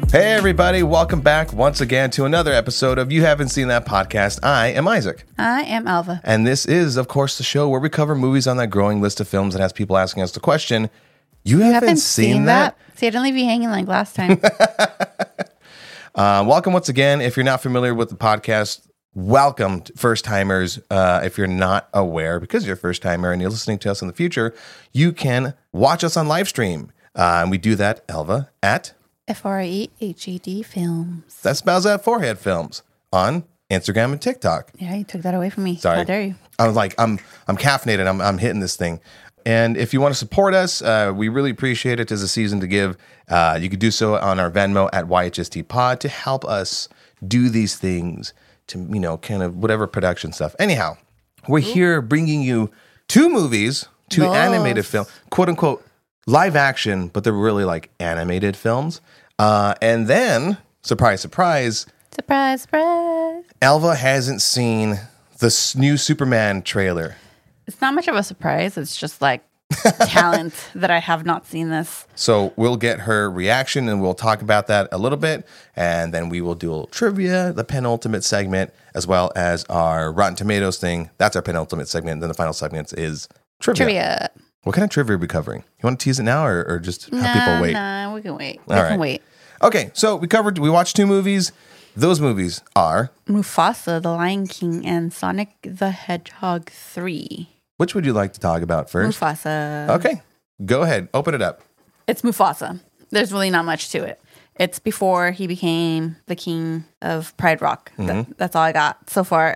Hey everybody, welcome back once again to another episode of You Haven't Seen That Podcast. I am Isaac. I am Alva. And this is, of course, the show where we cover movies on that growing list of films that has people asking us the question, you haven't seen that? See, I didn't leave you hanging like last time. Welcome once again. If you're not familiar with the podcast, welcome first timers. If you're not aware, because you're a first timer and you're listening to us in the future, you can watch us on live stream. And we do that, Alva, at FREHED Films. that spells out Forehead Films on Instagram and TikTok. Yeah, you took that away from me. Sorry. How dare you? I was like, I'm caffeinated. I'm hitting this thing. And if you want to support us, we really appreciate it. There's a season to give. You could do so on our Venmo at YHST Pod to help us do these things to, kind of whatever production stuff. Anyhow, we're here bringing you two movies, two animated films, quote unquote, live action, but they're really like animated films. And then, surprise, surprise. Surprise, surprise. Alva hasn't seen the new Superman trailer. It's not much of a surprise. It's just like talent that I have not seen this. So we'll get her reaction and we'll talk about that a little bit. And then we will do a little trivia, the penultimate segment, as well as our Rotten Tomatoes thing. That's our penultimate segment. And then the final segment is trivia. What kind of trivia are we covering? You want to tease it now or just have people wait? Nah, we can wait. All right. Wait. Okay, so we watched two movies. Those movies are... Mufasa, The Lion King, and Sonic the Hedgehog 3. Which would you like to talk about first? Mufasa. Okay, go ahead. Open it up. It's Mufasa. There's really not much to it. It's before he became the king of Pride Rock. Mm-hmm. That's all I got so far.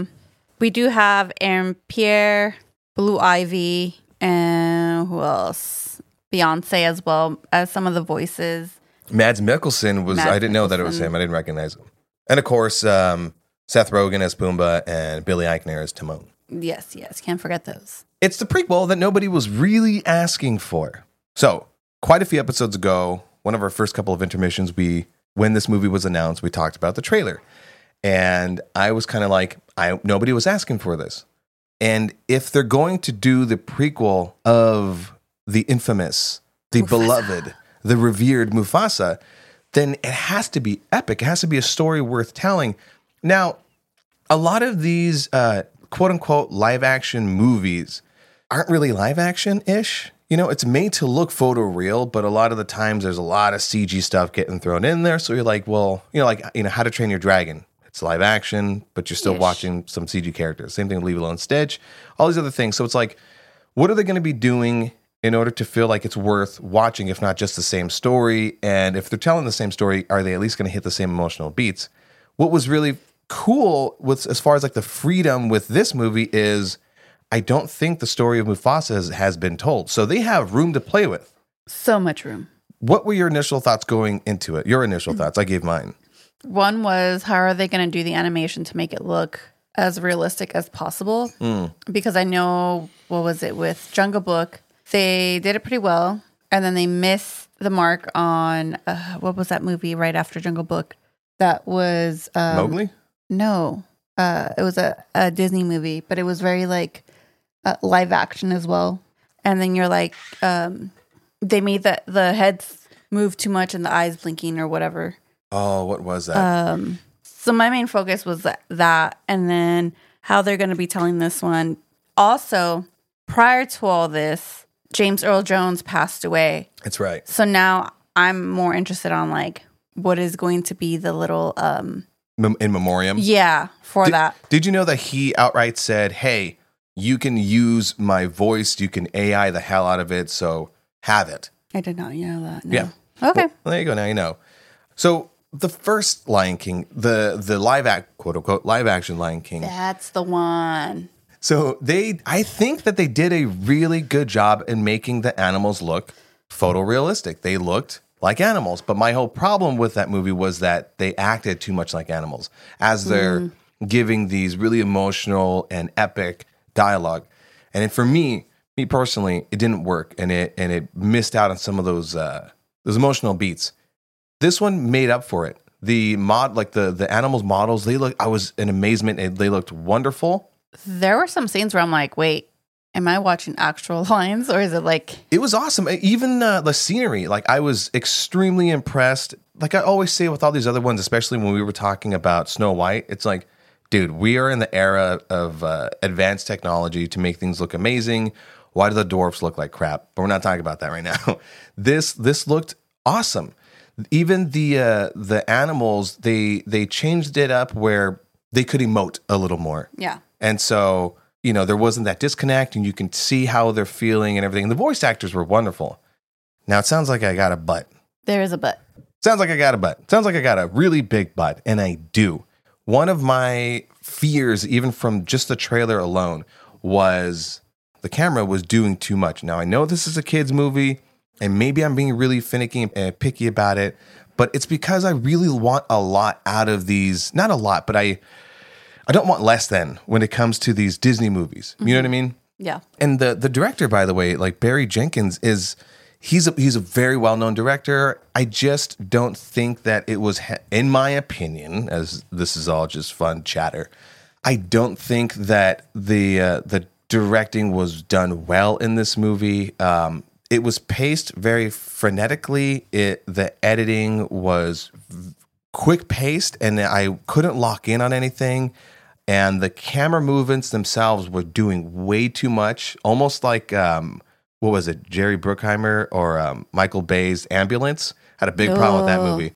We do have Aaron Pierre, Blue Ivy, and who else? Beyonce as well as some of the voices. Mads Mikkelsen was... I didn't know that it was him. I didn't recognize him. And of course, Seth Rogen as Pumbaa and Billy Eichner as Timon. Yes. Can't forget those. It's the prequel that nobody was really asking for. So, quite a few episodes ago, one of our first couple of intermissions, when this movie was announced, we talked about the trailer. And I was kind of like, nobody was asking for this. And if they're going to do the prequel of the infamous, the beloved, the revered Mufasa, then it has to be epic. It has to be a story worth telling. Now, a lot of these quote-unquote live-action movies aren't really live-action-ish. It's made to look photoreal, but a lot of the times there's a lot of CG stuff getting thrown in there. So you're like, well, How to Train Your Dragon. It's live action, but you're still watching some CG characters. Same thing with Lilo and Stitch. All these other things. So it's like, what are they going to be doing in order to feel like it's worth watching, if not just the same story? And if they're telling the same story, are they at least going to hit the same emotional beats? What was really cool with as far as like the freedom with this movie is I don't think the story of Mufasa has been told. So they have room to play with. So much room. What were your initial thoughts going into it? Your initial thoughts. I gave mine. One was, how are they going to do the animation to make it look as realistic as possible? Because I know, what was it, with Jungle Book, they did it pretty well. And then they missed the mark on, what was that movie right after Jungle Book? That was... Mowgli? No. It was a Disney movie, but it was very like live action as well. And then you're like, they made the heads move too much and the eyes blinking or whatever. Oh, what was that? So my main focus was that, and then how they're going to be telling this one. Also, prior to all this, James Earl Jones passed away. That's right. So now I'm more interested on like what is going to be the little in memoriam. Yeah, that. Did you know that he outright said, "Hey, you can use my voice. You can AI the hell out of it. So have it." I did not know that. No. Yeah. Okay. Well, there you go. Now you know. So the first Lion King, the quote unquote live action Lion King. That's the one. So I think that they did a really good job in making the animals look photorealistic. They looked like animals. But my whole problem with that movie was that they acted too much like animals as they're giving these really emotional and epic dialogue. And for me personally, it didn't work, and it missed out on some of those emotional beats. This one made up for it. The animals models, I was in amazement. They looked wonderful. There were some scenes where I'm like, wait, am I watching actual lines or is it like... It was awesome. Even the scenery, like I was extremely impressed. Like I always say with all these other ones, especially when we were talking about Snow White, it's like, dude, we are in the era of advanced technology to make things look amazing. Why do the dwarfs look like crap? But we're not talking about that right now. This looked awesome. Even the animals, they changed it up where they could emote a little more. Yeah. And so, you know, there wasn't that disconnect and you can see how they're feeling and everything. The voice actors were wonderful. Now it sounds like I got a butt. There is a butt. Sounds like I got a butt. Sounds like I got a really big butt. And I do. One of my fears, even from just the trailer alone, was the camera was doing too much. Now, I know this is a kid's movie, and maybe I'm being really finicky and picky about it, but it's because I really want a lot out of these. Not a lot, but I don't want less than when it comes to these Disney movies. You know what I mean? Yeah. And the director, by the way, like Barry Jenkins, he's a very well-known director. I just don't think that it was, in my opinion, as this is all just fun chatter, I don't think that the directing was done well in this movie. It was paced very frenetically. The editing was quick paced, and I couldn't lock in on anything. And the camera movements themselves were doing way too much, almost like what was it, Jerry Bruckheimer or Michael Bay's Ambulance. Had a big problem with that movie.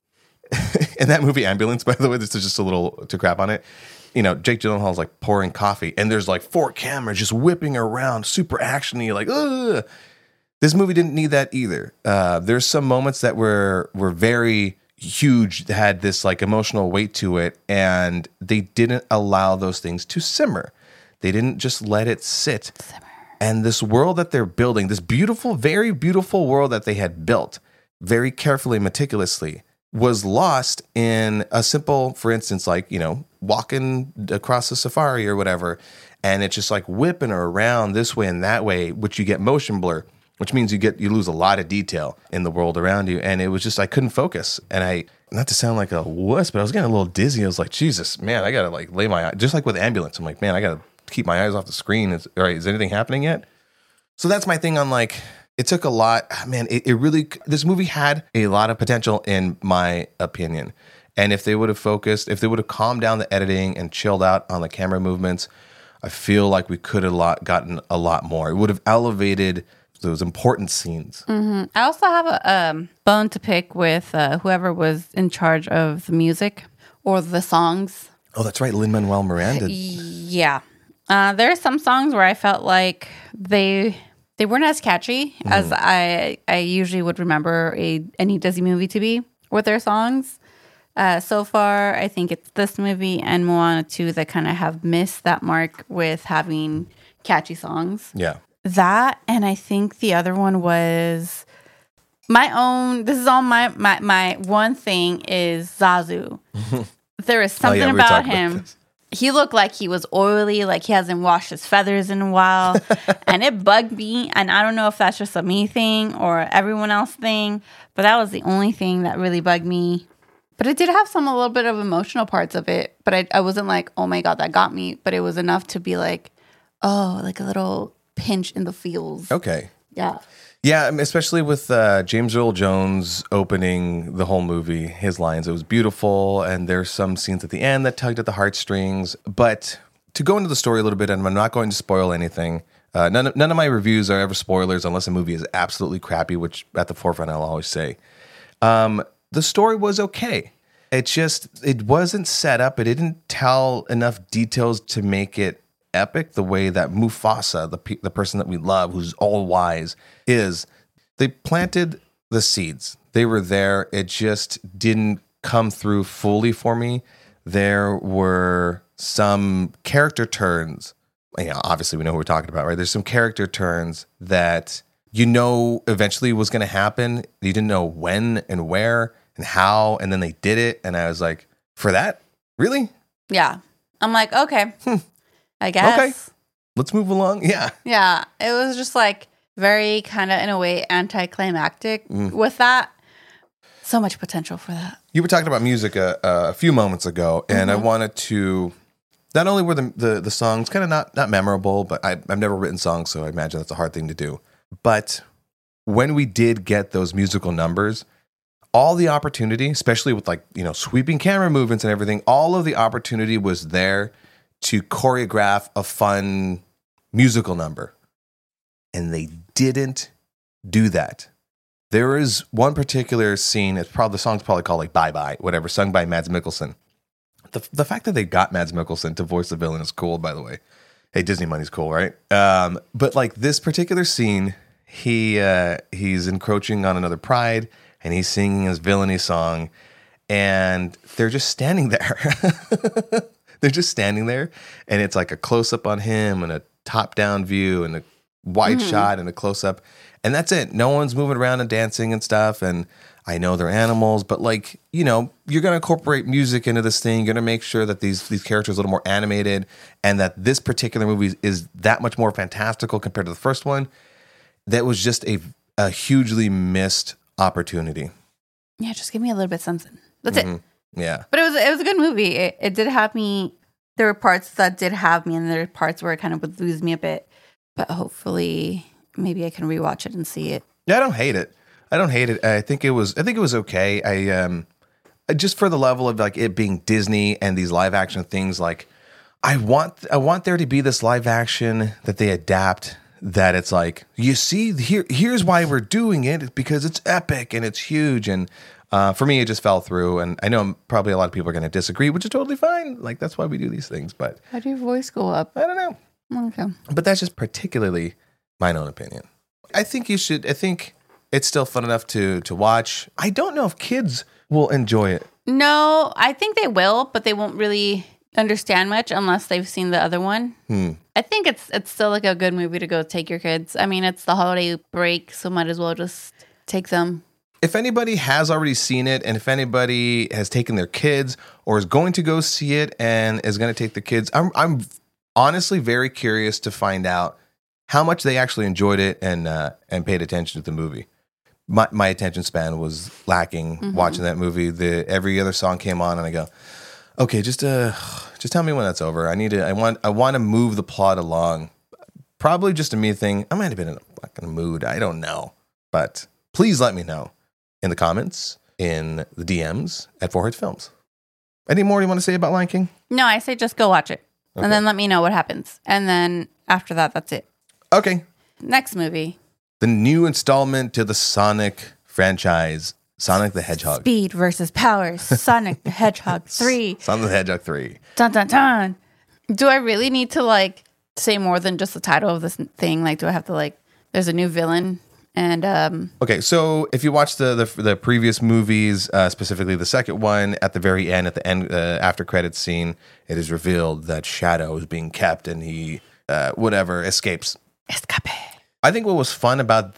And that movie Ambulance, by the way, this is just a little to crap on it. You know, Jake Gyllenhaal's like pouring coffee, and there's like 4 cameras just whipping around, super actiony, like, ugh. This movie didn't need that either. There's some moments that were very huge, had this like emotional weight to it, and they didn't allow those things to simmer. They didn't just let it sit. And this world that they're building, this beautiful, very beautiful world that they had built very carefully, meticulously, was lost in a simple, for instance, like, you know, walking across a safari or whatever, and it's just like whipping around this way and that way, which you get motion blur, which means you lose a lot of detail in the world around you. And it was just, I couldn't focus. And I, not to sound like a wuss, but I was getting a little dizzy. I was like, Jesus, man, I got to like lay my eye, just like with Ambulance. I'm like, man, I got to keep my eyes off the screen. All right, is anything happening yet? So that's my thing on like, it took a lot, man, it really, this movie had a lot of potential in my opinion. And if they would have focused, if they would have calmed down the editing and chilled out on the camera movements, I feel like we could have gotten a lot more. It would have elevated those important scenes. Mm-hmm. I also have a bone to pick with whoever was in charge of the music or the songs. Oh, that's right. Lin-Manuel Miranda. Yeah. There are some songs where I felt like they weren't as catchy as I usually would remember any Disney movie to be with their songs. So far, I think it's this movie and Moana 2 that kind of have missed that mark with having catchy songs. Yeah. That, and I think the other one was my own. This is all my one thing is Zazu. There is something about him. He looked like he was oily, like he hasn't washed his feathers in a while. And it bugged me. And I don't know if that's just a me thing or everyone else thing, but that was the only thing that really bugged me. But it did have a little bit of emotional parts of it. But I wasn't like, oh my God, that got me. But it was enough to be like, oh, like a little pinch in the feels. Okay. Yeah. Yeah, especially with James Earl Jones opening the whole movie, his lines, it was beautiful. And there's some scenes at the end that tugged at the heartstrings. But to go into the story a little bit, and I'm not going to spoil anything. None of my reviews are ever spoilers unless a movie is absolutely crappy, which at the forefront I'll always say. The story was okay. It wasn't set up. It didn't tell enough details to make it epic the way that Mufasa, the person that we love, who's all wise, is. They planted the seeds. They were there. It just didn't come through fully for me. There were some character turns. You know, obviously we know who we're talking about, right? There's some character turns that you know eventually was going to happen. You didn't know when and where and how, and then they did it. And I was like, for that? Really? Yeah. I'm like, okay. I guess. Okay. Let's move along. Yeah. Yeah. It was just like very kind of, in a way, anticlimactic with that. So much potential for that. You were talking about music a few moments ago, and I wanted to Not only were the songs kind of not memorable, but I've never written songs, so I imagine that's a hard thing to do. But when we did get those musical numbers, all the opportunity, especially with like, sweeping camera movements and everything, all of the opportunity was there to choreograph a fun musical number. And they didn't do that. There is one particular scene, the song's probably called like Bye Bye, whatever, sung by Mads Mikkelsen. The fact that they got Mads Mikkelsen to voice the villain is cool, by the way. Hey, Disney money's cool, right? But like this particular scene, he's encroaching on another pride, and he's singing his villainy song, and they're just standing there. They're just standing there, and it's like a close-up on him, and a top-down view, and a wide shot, and a close-up, and that's it. No one's moving around and dancing and stuff, and I know they're animals, but like, you're going to incorporate music into this thing. You're going to make sure that these characters are a little more animated, and that this particular movie is that much more fantastical compared to the first one. That was just a hugely missed opportunity. Yeah, just give me a little bit something. That's it. Yeah. But it was a good movie. It did have me. There were parts that did have me, and there were parts where it kind of would lose me a bit. But hopefully, maybe I can rewatch it and see it. Yeah, I don't hate it. I think it was okay. I just for the level of like it being Disney and these live action things, like I want there to be this live action that they adapt, that it's like, you see, here's why we're doing it. It's because it's epic and it's huge. And for me, it just fell through. And I know probably a lot of people are going to disagree, which is totally fine. Like, that's why we do these things. But how do your voice go up? I don't know. Okay. But that's just particularly my own opinion. I think it's still fun enough to watch. I don't know if kids will enjoy it. No, I think they will, but they won't really understand much unless they've seen the other one. I think it's still like a good movie to go take your kids. I mean, it's the holiday break, so might as well just take them. If anybody has already seen it, and if anybody has taken their kids or is going to go see it and is going to take the kids, I'm honestly very curious to find out how much they actually enjoyed it and paid attention to the movie. My attention span was lacking watching that movie. Every other song came on, and I go, okay, just tell me when that's over. I want to move the plot along. Probably just a me thing. I might have been in a fucking mood. I don't know, but please let me know in the comments, in the DMs at Forehead Films. Any more you want to say about Lion King? No, I say just go watch it, okay, and then let me know what happens, and then after that, that's it. Okay. Next movie. The new installment to the Sonic franchise, Sonic the Hedgehog. Speed versus power, Sonic the Hedgehog 3. Sonic the Hedgehog 3. Dun, dun, dun. Do I really need to, like, say more than just the title of this thing? Like, do I have to, like, there's a new villain? And okay, so if you watch the previous movies, specifically the second one, at the end, after credits scene, it is revealed that Shadow is being kept, and he escapes. Escape. I think what was fun about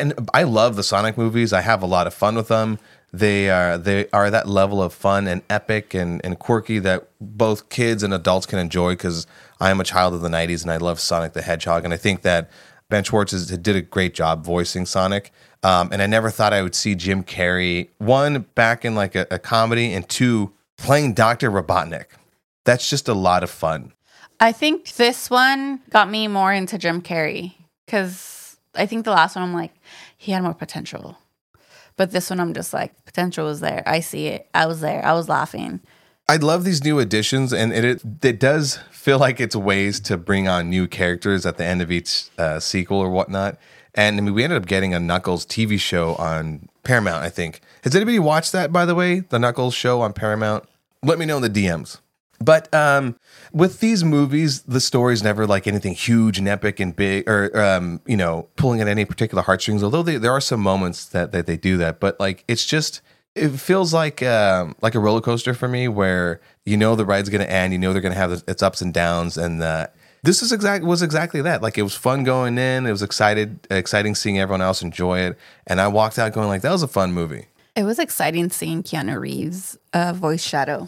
I love the Sonic movies. I have a lot of fun with them. They are that level of fun and epic and quirky that both kids and adults can enjoy, because I am a child of the 90s and I love Sonic the Hedgehog. And I think that Ben Schwartz did a great job voicing Sonic. And I never thought I would see Jim Carrey, one, back in like a comedy, and two, playing Dr. Robotnik. That's just a lot of fun. I think this one got me more into Jim Carrey, because I think the last one I'm like, he had more potential. But this one I'm just like, potential was there. I see it. I was there. I was laughing. I love these new additions, and it does feel like it's ways to bring on new characters at the end of each sequel or whatnot. And I mean, we ended up getting a Knuckles TV show on Paramount, I think. Has anybody watched that, by the way? The Knuckles show on Paramount? Let me know in the DMs. But with these movies, the story's never like anything huge and epic and big, or pulling at any particular heartstrings. Although there are some moments that they do that, but like it feels like a roller coaster for me, where the ride's going to end, they're going to have its ups and downs, and this was exactly that. Like, it was fun going in, it was exciting seeing everyone else enjoy it, and I walked out going like, that was a fun movie. It was exciting seeing Keanu Reeves voice Shadow.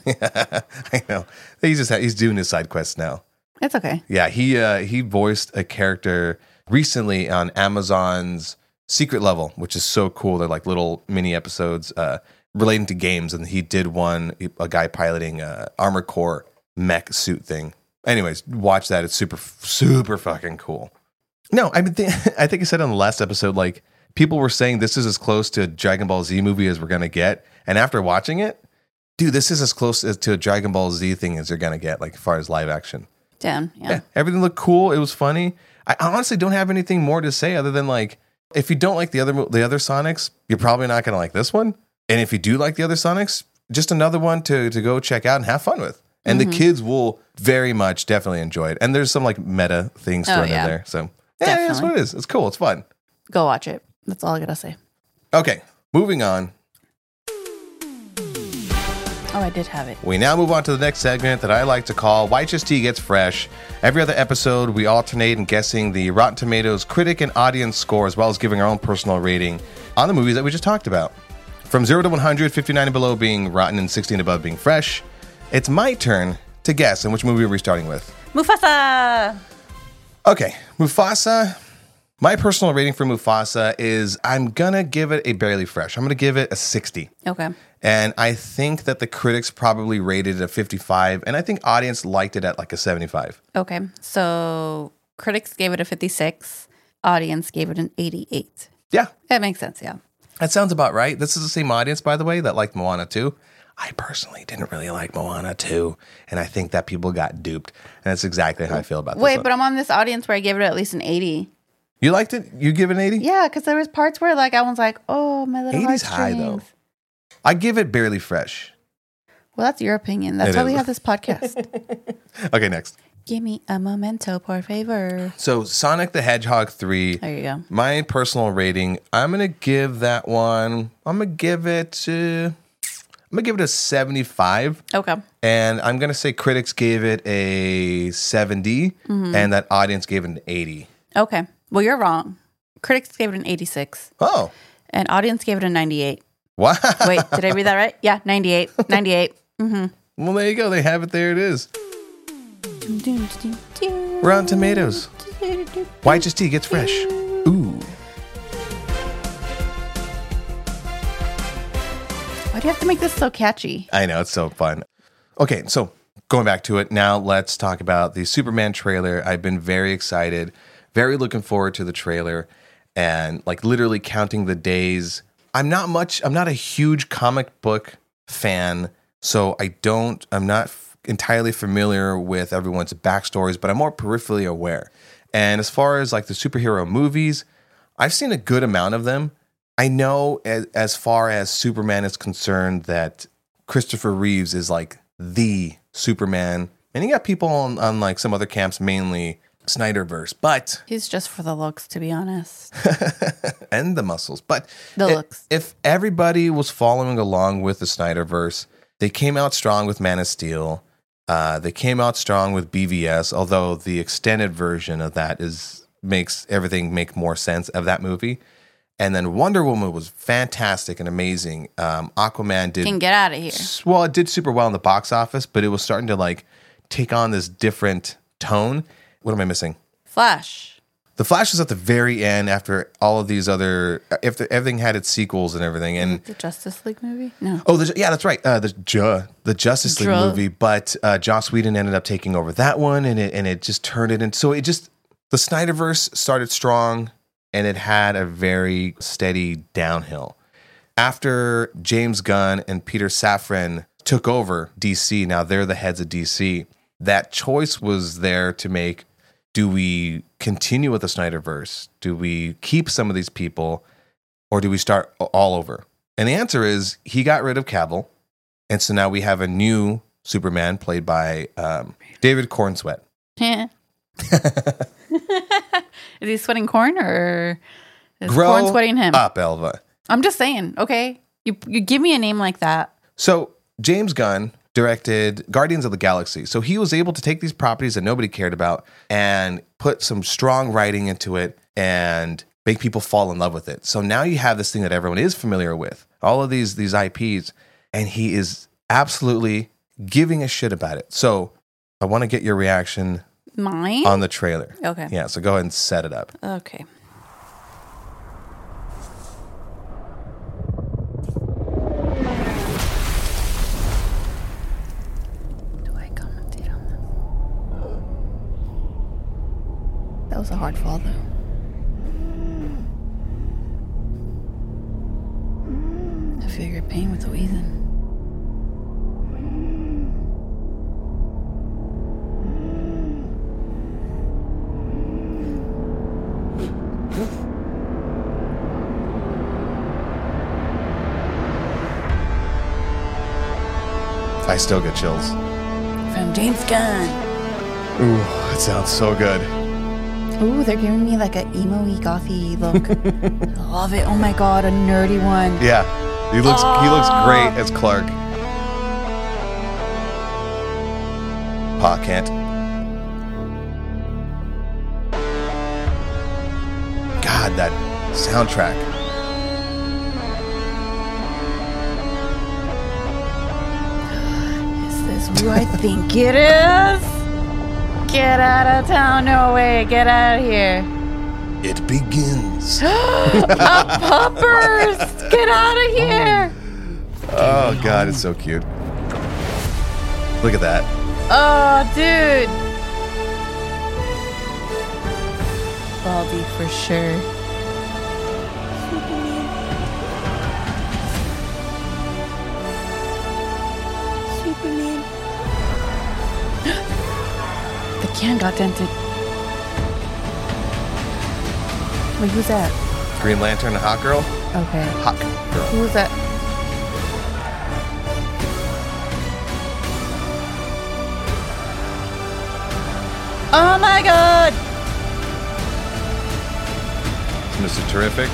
I know. He's doing his side quests now. It's okay. Yeah, he voiced a character recently on Amazon's Secret Level, which is so cool. They're like little mini episodes relating to games, and he did a guy piloting a Armored Core mech suit thing. Anyways, watch that. It's super, super fucking cool. No, I mean, I think I said on the last episode, like, people were saying this is as close to a Dragon Ball Z movie as we're going to get. And after watching it, dude, this is as close to a Dragon Ball Z thing as you're going to get, like, as far as live action. Damn, yeah. Everything looked cool. It was funny. I honestly don't have anything more to say other than, like, if you don't like the other Sonics, you're probably not going to like this one. And if you do like the other Sonics, just another one to go check out and have fun with. And the kids will very much definitely enjoy it. And there's some, like, meta things thrown in there. So, yeah, that's what it is. It's cool. It's fun. Go watch it. That's all I got to say. Okay, moving on. Oh, I did have it. We now move on to the next segment that I like to call White Just Tea Gets Fresh. Every other episode, we alternate in guessing the Rotten Tomatoes critic and audience score, as well as giving our own personal rating on the movies that we just talked about. From 0 to 100, 59 and below being rotten and 60 and above being fresh. It's my turn to guess. And which movie are we starting with? Mufasa! Okay, Mufasa. My personal rating for Mufasa is I'm going to give it a barely fresh. I'm going to give it a 60. Okay. And I think that the critics probably rated it a 55, and I think audience liked it at like a 75. Okay. So critics gave it a 56. Audience gave it an 88. Yeah. That makes sense, yeah. That sounds about right. This is the same audience, by the way, that liked Moana 2. I personally didn't really like Moana 2, and I think that people got duped. And that's exactly how I feel about this Wait, one. but I'm on this audience where I gave it at least an 80. You liked it? You give it an 80? Yeah, because there was parts where like I was like, oh, my little 80's heartstrings. high, though. I give it barely fresh. Well, that's your opinion. That's It why is. we have this podcast. Okay, next. Give me a memento, por favor. So Sonic the Hedgehog 3. There you go. My personal rating, I'm going to give that one, I'm going to give it a 75. Okay. And I'm going to say critics gave it a 70 and that audience gave it an 80. Okay. Well, you're wrong. Critics gave it an 86 Oh, and audience gave it a 98. wow. Wait, did I read that right? Yeah, 98. 98. Well, there you go. They have it. There it is. Rotten Tomatoes. White Just Tea Gets Fresh. Ooh. Why do you have to make this so catchy? I know. It's so fun. Okay, so going back to it, now let's talk about the Superman trailer. I've been very excited, very looking forward to the trailer, and like literally counting the days. I'm not a huge comic book fan, so I'm not entirely familiar with everyone's backstories, but I'm more peripherally aware. And as far as like the superhero movies, I've seen a good amount of them. I know as far as Superman is concerned that Christopher Reeves is like the Superman. And you got people on like some other camps, mainly Snyderverse, but He's just for the looks, to be honest. and the muscles. But The looks. If everybody was following along with the Snyderverse, they came out strong with Man of Steel. They came out strong with BVS, although the extended version of that makes everything make more sense of that movie. And then Wonder Woman was fantastic and amazing. Aquaman did Can get out of here. well, it did super well in the box office, but it was starting to like take on this different tone. What am I missing? Flash. The Flash was at the very end after all of these other, everything had its sequels and everything. And The Justice League movie? No. oh, yeah, that's right. The Justice League movie, but Joss Whedon ended up taking over that one, and it just turned it into. So it just the Snyderverse started strong, and it had a very steady downhill. After James Gunn and Peter Safran took over DC, now they're the heads of DC. That choice was there to make. Do we continue with the Snyderverse? Do we keep some of these people, or do we start all over? And the answer is he got rid of Cavill, and so now we have a new Superman played by David Cornsweet. Is he sweating corn or is Grow corn sweating him? up, Elva. I'm just saying, okay? You give me a name like that. So James Gunn directed Guardians of the Galaxy. So he was able to take these properties that nobody cared about and put some strong writing into it and make people fall in love with it. So now you have this thing that everyone is familiar with, all of these IPs, and he is absolutely giving a shit about it. So I want to get your reaction Mine? on the trailer. Okay. Yeah, so go ahead and set it up. Okay. Do I commentate on was a hard fall, though. I feel your pain with Ethan. I still get chills. From James Gunn. Ooh, that sounds so good. Ooh, they're giving me like an emo-y, gothy look. I love it. Oh my god, a nerdy one. Yeah, he looks great as Clark. Pa Kent. God, that soundtrack. Is this who I think it is? Get out of town. No way. Get out of here. It begins. Puppers! Get out of here. Oh, God, it's so cute. Look at that. Oh, dude. Baldy for sure. Superman. The can got dented. Wait, who's that? Green Lantern and Hawk Girl? Okay. Hawk Girl. Who's that? Oh my god! Mr. Terrific.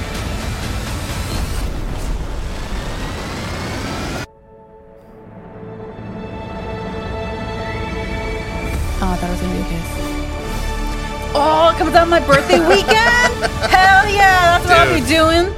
Oh, that was gonna be a kiss. Oh, it comes out my birthday weekend? Hell yeah, that's what I'll be doing.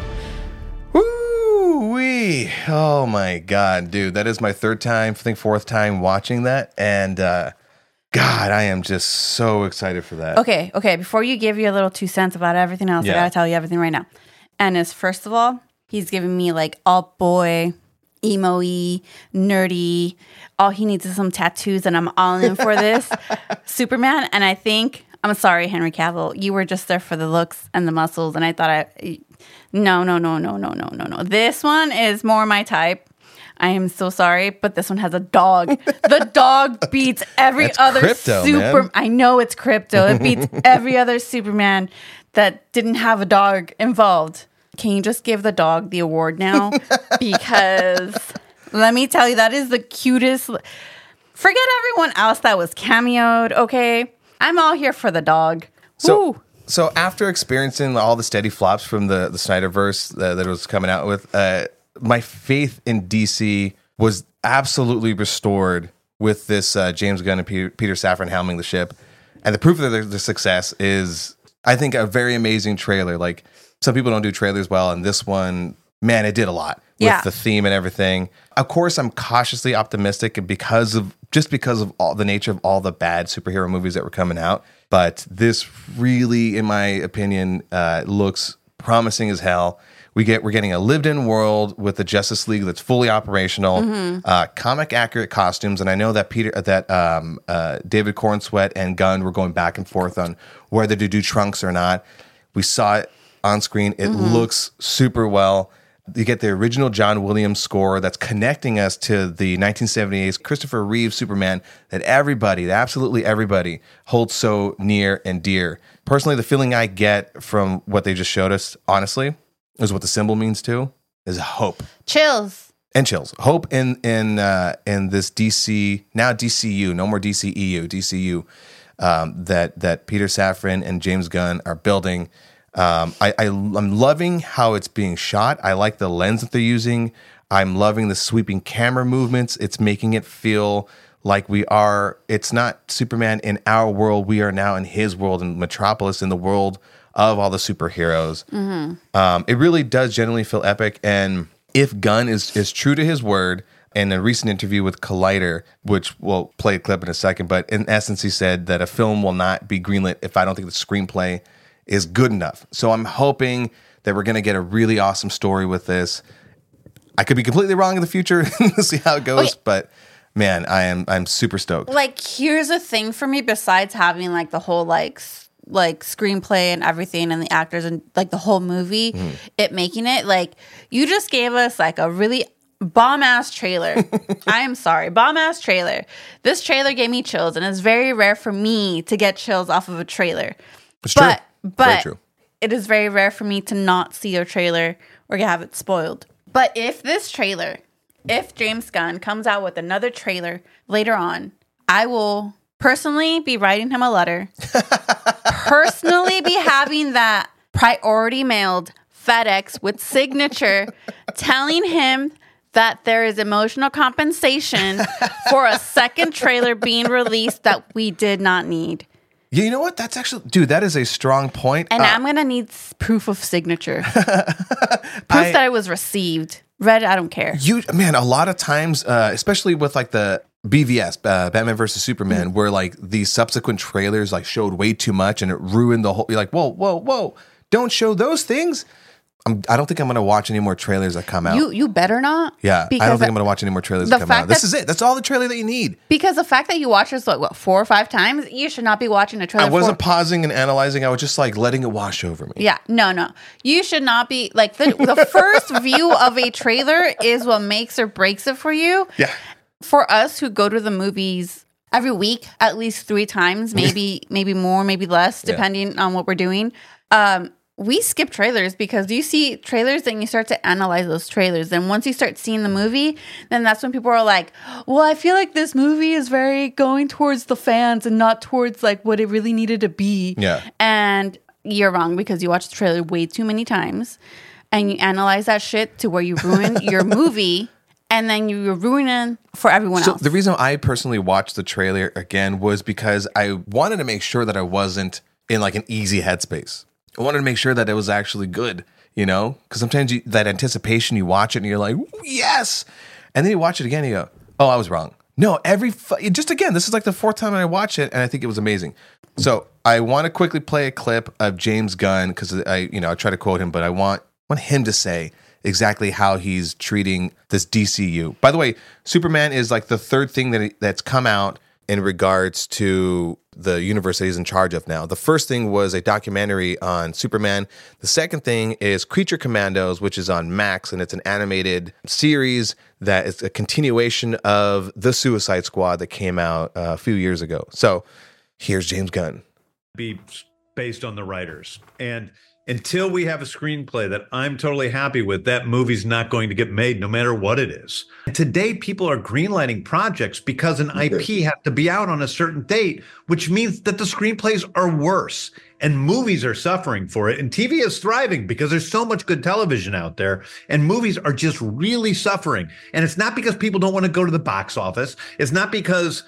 Woo-wee. Oh my God, dude. That is my third time, I think fourth time watching that. And God, I am just so excited for that. Okay. Before you give your little 2 cents about everything else, I gotta tell you everything right now. And is first of all, he's giving me like alt boy, emo-y, nerdy. All he needs is some tattoos, and I'm all in for this. Superman. And I think, I'm sorry, Henry Cavill, you were just there for the looks and the muscles, and I thought no. This one is more my type. I am so sorry, but this one has a dog. The dog beats every other crypto, super. man. I know it's crypto. It beats every other Superman that didn't have a dog involved. Can you just give the dog the award now? Because let me tell you, that is the cutest. Forget everyone else that was cameoed, okay? I'm all here for the dog. Woo. So after experiencing all the steady flops from the Snyderverse that it was coming out with, my faith in DC was absolutely restored with this James Gunn and Peter Safran helming the ship. And the proof of their success is, I think, a very amazing trailer. Like, some people don't do trailers well, and this one, man, it did a lot with the theme and everything. Of course, I'm cautiously optimistic because of all the nature of all the bad superhero movies that were coming out. But this really, in my opinion, looks promising as hell. We're getting a lived-in world with the Justice League that's fully operational, comic-accurate costumes, and I know that David Cornsweet and Gunn were going back and forth on whether to do trunks or not. We saw it on screen. It looks super well. You get the original John Williams score that's connecting us to the 1978 Christopher Reeve Superman that absolutely everybody, holds so near and dear. Personally, the feeling I get from what they just showed us, honestly, is what the symbol means too, is hope. Chills. And chills. Hope in this DC, now DCU, no more DCEU, DCU, that Peter Safran and James Gunn are building. I'm loving how it's being shot. I like the lens that they're using. I'm loving the sweeping camera movements. It's making it feel like it's not Superman in our world. We are now in his world, in Metropolis, in the world of all the superheroes. It really does genuinely feel epic. And if Gunn is true to his word, in a recent interview with Collider, which we'll play a clip in a second, but in essence, he said that a film will not be greenlit if I don't think the screenplay is good enough. So I'm hoping that we're going to get a really awesome story with this. I could be completely wrong in the future. We'll see how it goes. But man, I'm super stoked. Like, here's a thing for me besides having like the whole like like screenplay and everything and the actors and like the whole movie, it making it like you just gave us like a really bomb ass trailer. I am sorry, bomb ass trailer. This trailer gave me chills, and it's very rare for me to get chills off of a trailer. It's true. But true. It is very rare for me to not see a trailer or have it spoiled. But if James Gunn comes out with another trailer later on, I will personally be writing him a letter, personally be having that priority mailed FedEx with signature telling him that there is emotional compensation for a second trailer being released that we did not need. You know what? That's actually, dude, that is a strong point. And I'm going to need proof of signature. Proof that it was received. Read, I don't care. Man, a lot of times, especially with like the BVS, Batman versus Superman, where like the subsequent trailers like showed way too much and it ruined the whole, you're like, whoa, don't show those things. I don't think I'm going to watch any more trailers that come out. You better not. Yeah, I don't think I'm going to watch any more trailers that come out. This is it. That's all the trailer that you need. Because the fact that you watch this, 4 or 5 times, you should not be watching a trailer. I wasn't pausing and analyzing. I was just like letting it wash over me. Yeah, no. You should not be, like, the first view of a trailer is what makes or breaks it for you. Yeah. For us who go to the movies every week, at least 3 times, maybe more, maybe less, depending on what we're doing. We skip trailers because you see trailers and you start to analyze those trailers. And once you start seeing the movie, then that's when people are like, well, I feel like this movie is very going towards the fans and not towards like what it really needed to be. Yeah. And you're wrong because you watch the trailer way too many times and you analyze that shit to where you ruin your movie. And then you're ruining for everyone else. So the reason I personally watched the trailer again was because I wanted to make sure that I wasn't in like an easy headspace. I wanted to make sure that it was actually good, you know? Because sometimes that anticipation, you watch it and you're like, yes! And then you watch it again and you go, oh, I was wrong. No, just again, this is like the 4th time I watch it and I think it was amazing. So I want to quickly play a clip of James Gunn because I try to quote him, but I want him to say exactly how he's treating this DCU. By the way, Superman is like the 3rd thing that's come out in regards to the universe that he's in charge of now. The first thing was a documentary on Superman. The second thing is Creature Commandos, which is on Max, and it's an animated series that is a continuation of The Suicide Squad that came out a few years ago. So here's James Gunn. Be based on the writers. And until we have a screenplay that I'm totally happy with, that movie's not going to get made no matter what it is. And today, people are greenlighting projects because an IP has to be out on a certain date, which means that the screenplays are worse and movies are suffering for it. And TV is thriving because there's so much good television out there and movies are just really suffering. And it's not because people don't want to go to the box office. It's not because,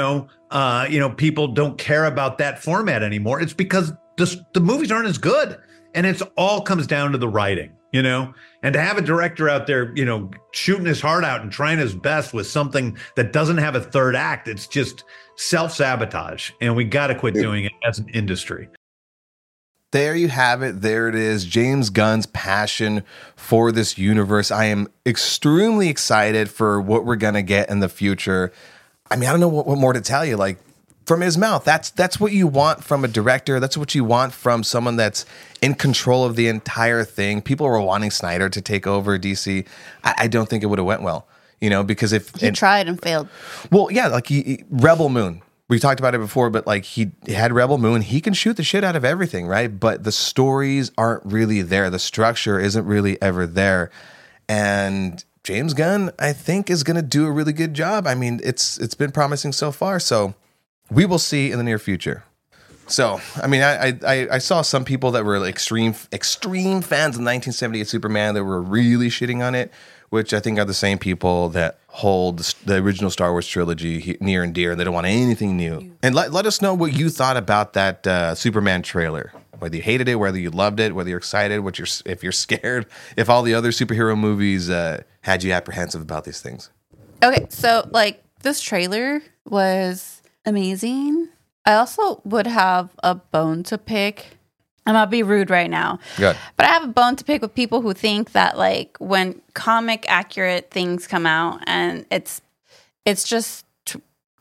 people don't care about that format anymore. It's because the movies aren't as good. And it's all comes down to the writing, and to have a director out there, shooting his heart out and trying his best with something that doesn't have a 3rd act. It's just self-sabotage. And we got to quit doing it as an industry. There you have it. There it is. James Gunn's passion for this universe. I am extremely excited for what we're going to get in the future. I mean, I don't know what more to tell you. Like, from his mouth, that's what you want from a director. That's what you want from someone that's in control of the entire thing. People were wanting Snyder to take over DC. I don't think it would have went well, because if he tried and failed. Well, yeah, like Rebel Moon. We talked about it before, but like he had Rebel Moon. He can shoot the shit out of everything, right? But the stories aren't really there. The structure isn't really ever there. And James Gunn, I think, is going to do a really good job. I mean, it's been promising so far. So we will see in the near future. So, I mean, I saw some people that were like extreme fans of 1978 Superman that were really shitting on it, which I think are the same people that hold the original Star Wars trilogy near and dear, and they don't want anything new. And let us know what you thought about that Superman trailer. Whether you hated it, whether you loved it, whether you're excited, if you're scared, if all the other superhero movies had you apprehensive about these things. Okay, so like this trailer was amazing. I also would have a bone to pick. I'm gonna be rude right now. Good. But I have a bone to pick with people who think that like when comic accurate things come out and it's just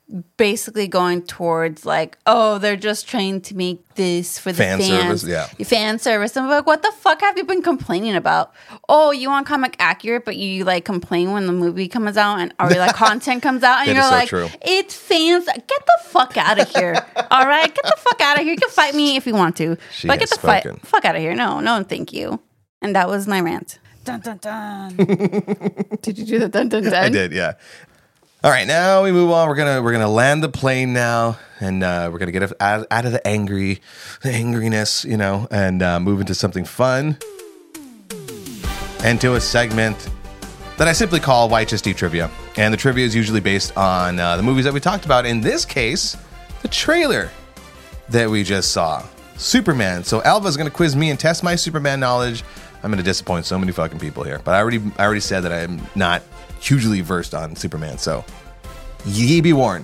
basically going towards like, oh, they're just trying to make this for the Fan fans. service, yeah. Fan service. I'm like, what the fuck have you been complaining about? Oh, you want comic accurate, but you like complain when the movie comes out and or like content comes out, and That you're is so like, true. it's fans. Get the fuck out of here. All right, get the fuck out of here. You can fight me if you want to, She but has get the spoken. fuck out of here. No, thank you. And that was my rant. Dun dun dun. Did you do the dun dun dun? I did, yeah. All right, now we move on. We're gonna land the plane now, and we're gonna get out of the angriness, you know, and move into something fun, and to a segment that I simply call YHSD Trivia. And the trivia is usually based on the movies that we talked about. In this case, the trailer that we just saw, Superman. So Alva's gonna quiz me and test my Superman knowledge. I'm gonna disappoint so many fucking people here, but I already said that I'm not hugely versed on Superman, so ye be warned.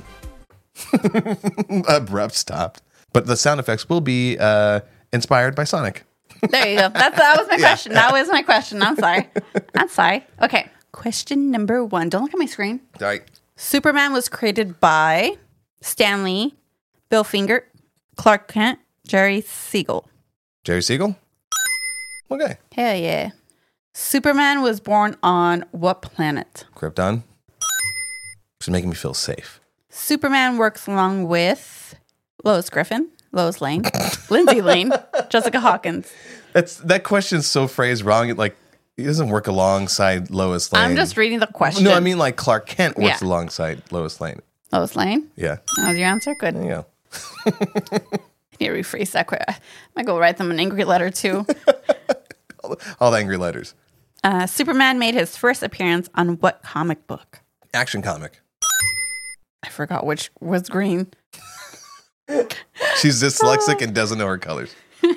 Abrupt stopped. But the sound effects will be inspired by Sonic. There you go. That was my question. That was my question. I'm sorry. Okay. Question number 1. Don't look at my screen. All right. Superman was created by Stan Lee, Bill Finger, Clark Kent, Jerry Siegel. Jerry Siegel? Okay. Hell yeah. Superman was born on what planet? Krypton. Just making me feel safe. Superman works along with Lois Griffin, Lois Lane, Lindsay Lane, Jessica Hawkins. That question's so phrased wrong. It he doesn't work alongside Lois Lane. I'm just reading the question. No, I mean like Clark Kent works Yeah. alongside Lois Lane. Lois Lane? Yeah. That was your answer? Good. There you go. I need to rephrase that. I might go write them an angry letter too. All the angry letters. Superman made his first appearance on what comic book? Action comic. I forgot which was green. She's dyslexic and doesn't know her colors.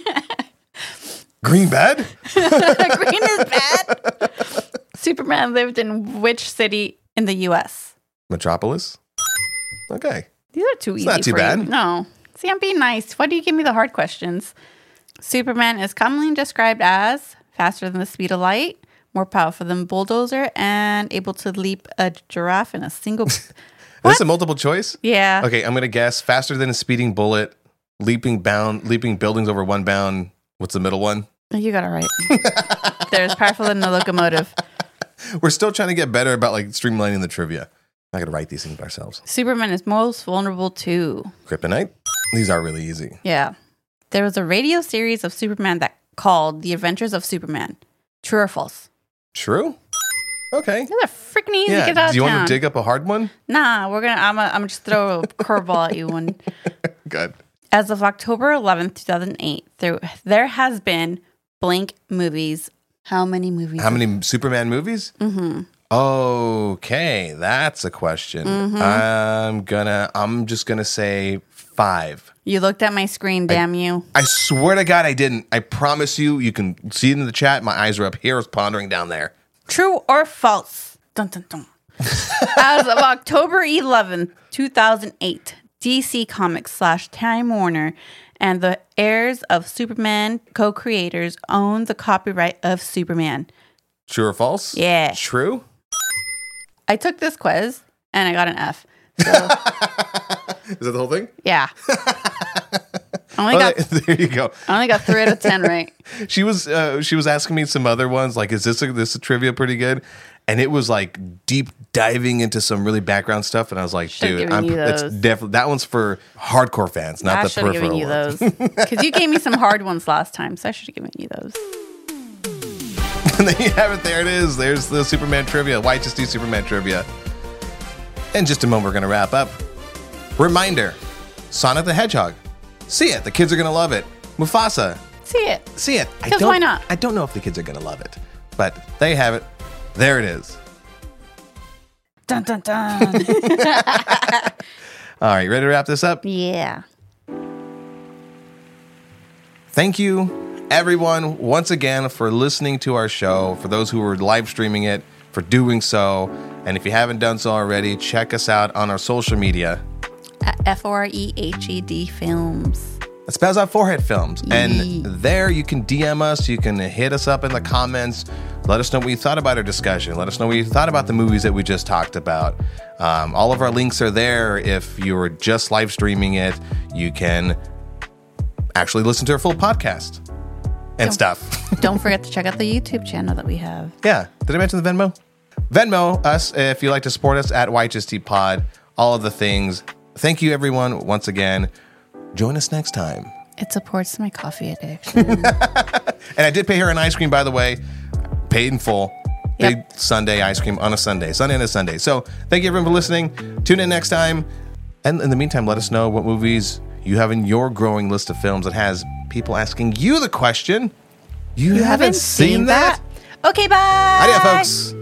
Green bad? Green is bad. Superman lived in which city in the U.S.? Metropolis? Okay. These are too easy not too for bad. you. No. See, I'm being nice. Why do you give me the hard questions? Superman is commonly described as faster than the speed of light, more powerful than a bulldozer, and able to leap a giraffe in a single... Is this a multiple choice? Yeah. Okay, I'm going to guess faster than a speeding bullet, leaping buildings over one bound. What's the middle one? You got it right. There's powerful than a locomotive. We're still trying to get better about streamlining the trivia. I'm not going to write these things ourselves. Superman is most vulnerable to... Kryptonite? These are really easy. Yeah. There was a radio series of Superman that called The Adventures of Superman. True or false? True? Okay. These are freaking easy to get out Yeah. of Do you town. want to dig up a hard one? Nah, I'm gonna just throw a curveball at you one. Good. As of October 11th, 2008, there has been blank movies. How many movies? How many Superman movies? Mm-hmm. Okay, that's a question. Mm-hmm. I'm just gonna say 5. You looked at my screen, damn you. I swear to God I didn't. I promise you. You can see it in the chat. My eyes are up here. I was pondering down there. True or false? Dun, dun, dun. As of October 11th, 2008, DC Comics / Time Warner and the heirs of Superman co-creators own the copyright of Superman. True or false? Yeah. True? I took this quiz and I got an F. So, Is that the whole thing? yeah. There you go. I only got 3 out of 10 right. She was asking me some other ones, like, is this a trivia pretty good? And it was like deep diving into some really background stuff, and I was like, Should've dude, given you it's those. definitely that one's for hardcore fans, not I the should have peripheral given you ones. those. Because you gave me some hard ones last time, so I should have given you those. And there you have it. There it is. There's the Superman trivia. YHSD Superman trivia. In just a moment, we're going to wrap up. Reminder: Sonic the Hedgehog. See it. The kids are going to love it. Mufasa. See it. See it. Because why not? I don't know if the kids are going to love it, but there you have it. There it is. Dun, dun, dun. All right, you ready to wrap this up? Yeah. Thank you, everyone, once again for listening to our show. For those who were live streaming it, for doing so. And if you haven't done so already, check us out on our social media. At FOREHED Films. It spells out Forehead Films. And Yee. there you can DM us. You can hit us up in the comments. Let us know what you thought about our discussion. Let us know what you thought about the movies that we just talked about. All of our links are there. If you were just live streaming it, you can actually listen to our full podcast and stuff. Don't forget to check out the YouTube channel that we have. Yeah. Did I mention the Venmo? Venmo us if you'd like to support us at YHST Pod. All of the things. Thank you, everyone, once again. Join us next time. It supports my coffee addiction. And I did pay her an ice cream, by the way. Paid in full. Yep. Big Sunday ice cream on a Sunday. Sunday and a Sunday. So thank you, everyone, for listening. Tune in next time. And in the meantime, let us know what movies you have in your growing list of films that has people asking you the question. You haven't seen that? Okay, bye. Adios, folks.